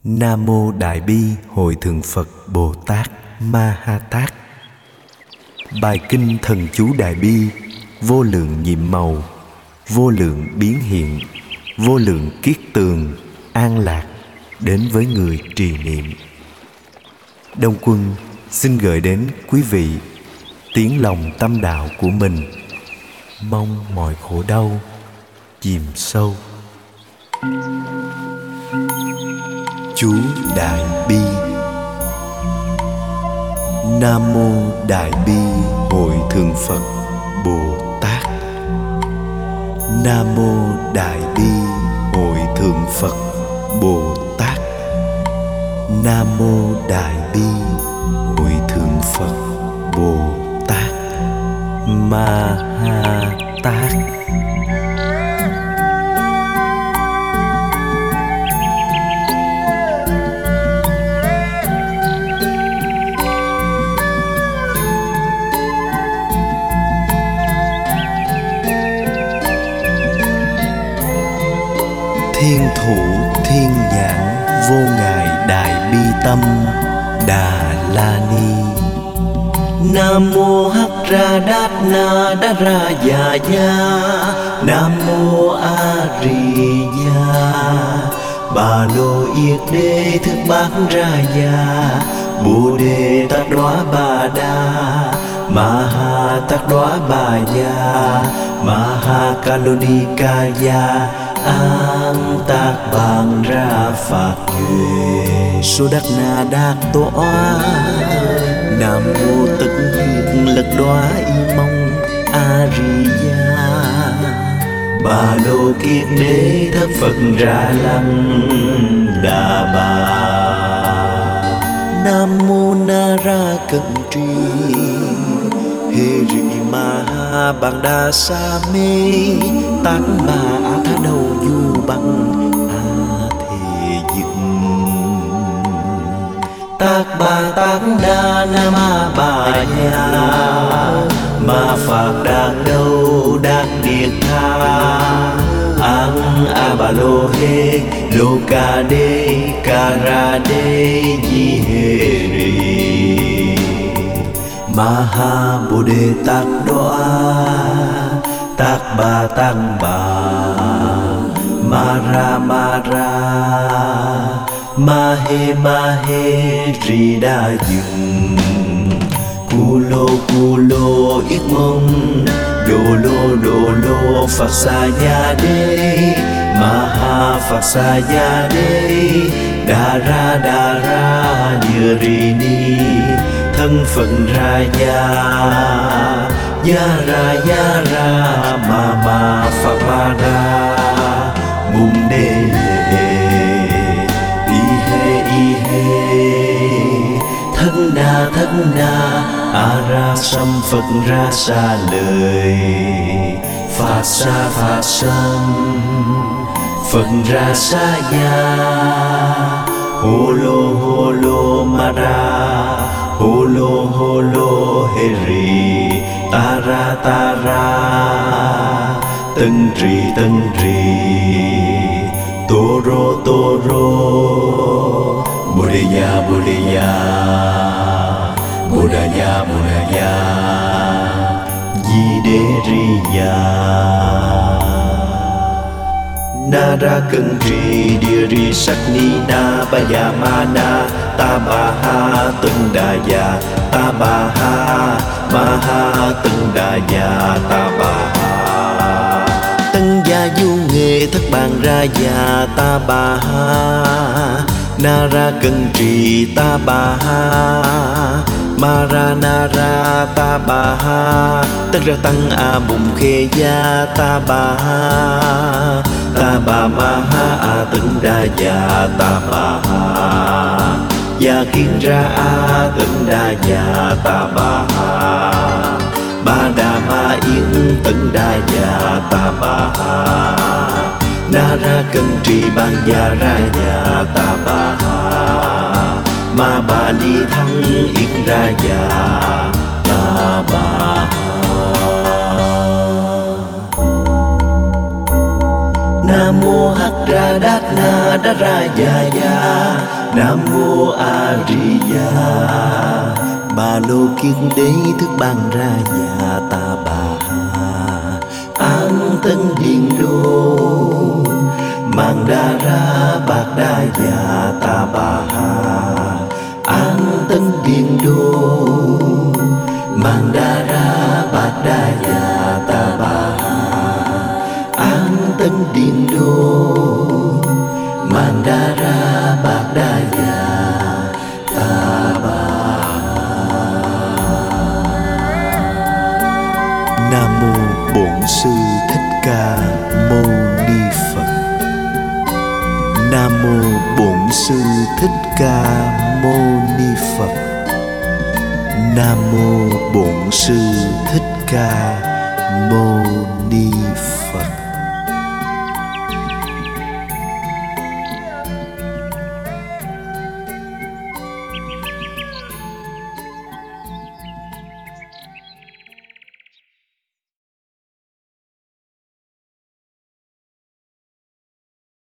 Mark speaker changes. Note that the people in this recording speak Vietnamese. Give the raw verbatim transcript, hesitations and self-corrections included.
Speaker 1: Nam Mô Đại Bi Hội Thượng Phật Bồ Tát Ma Ha Tát. Bài kinh thần chú Đại Bi vô lượng nhiệm màu, vô lượng biến hiện, vô lượng kiết tường, an lạc đến với người trì niệm. Đông Quân xin gửi đến quý vị tiếng lòng tâm đạo của mình, mong mọi khổ đau chìm sâu. Chú Đại Bi. Nam Mô Đại Bi Hội Thượng Phật Bồ Tát. Nam Mô Đại Bi Hội Thượng Phật Bồ Tát. Nam Mô Đại Bi Hội Thượng Phật Bồ Tát Ma Ha Tát. Thiên thủ thiên nhãn vô ngại đại bi tâm Đà La Ni. Nam mô Hắc Ra Đát Na Đa Ra Già Gia. Nam mô A Ri Gia. Bà Lô Yết Đế Thức Bát Ra Gia. Bồ Đề Tát Đoá Bà Đa. Ma Ha Tát Đoá Bà Gia. Ma Ha Ca Lô Ni Ca Gia. An Tát Bàn Ra Phạt Duệ. Số Đắc Na Đát Toa. Nam mô Tất Huyết Lực Đoá Y Mông A Ri Gia. Bà Lô Kiết Đế Thất Phật Ra Lăng Đà Bà. Nam mô Na Ra Cận Trì. Hê Ri Ma Ha Bằng Đa Sa Mê. Tát Bà Á Tha Đầu Du Bằng A Thề Dực. Tát Bà Tát Đa Nam A Bà Gia. Ma Phạt Đạt Đâu Đạt Điệt Tha. An A Bà Lô Hê Lô Ca Đê Ca Ra Đê Di Hê Ri. Ma Ha Bồ Đề Tát Đoá. Tát Bà Tát Bà. Ma Ra Ma Ra. Ma Hê Ma Hê Ri Đa Dừng. Cu Lô Cu Lô Yết Mông. Đô Lô Đô Lô Phật Sa Gia Đê. Ma Ha Phật Sa Gia Đê. Đà Ra Đà Ra Dừa Ri Ni. Thân Phật Ra Gia. Gia Ra Gia Ra Ma Ma Phật Ma Ra. Bùn Đê Y Hê Y Hê. Thân Na Thân Na A Ra Sâm Phật Ra Sa Lời. Phạt Sa Phạt Sâm Phật Ra Sa Gia. Hô Lô Hô Lô Ma Ra. Hô Lô Hô Lô Hê Ri. Ta Ra Ta Ra. Tân Trì Tân Trì. Tô Rô Tô Rô. Bồ Đề Ya Bồ Đề Ya. Bồ Đà Ya Bồ Đà Ya. Di Đế Ri Ya. Na Ra Cân Trì Địa Ri Sắc Ni Na Ba Ya Ma Na. Ta Bà Ha Tân Đà Ya. Ta Bà Ha Ma Ha Tân Đà Ya. Ta Bà Ha Tân Gia Du Nghề Thất Bàn Ra Ya. Ta Bà Ha Na Ra Cân Trì. Ta Bà Ha Ma Ra Na Ra. Ta Bà Ha Tất Ra Tăng A Bùng Khê Gia. Ta Bà Ha Ta Bà Ma Ha A Tân Đà Ya. Ta Bà Ha Gia Kiến Ra A Tân Đà Ya. Ta Bà Ha Ba Đà Ma Yến Tân Đà Ya. Ta Bà Ha Na Ra Cân Trì Ban Gia Ra Ya. Ta Bà Ha Ma Bà Ly Thắng Yến Ra Ya. Ta Bà Ha. Nam mô Hắc Ra Đát Na Đa Ra Già Gia. Nam mô A Di Đà. Ba lô kiết đế thức ban ra dạ ta bà ha. An tân điện đô mang đa ra bạc đa dạ ta bà ha. An tân điện đô mang đa ra bạc đa dạ ta bà ha. An tân điện đô mang đa ra bạc đa dạ ta bà. Nam mô Bổn Sư Thích Ca Mâu Ni Phật. Nam mô Bổn Sư Thích Ca Mâu Ni Phật. Nam mô Bổn Sư Thích Ca Mâu Ni Phật.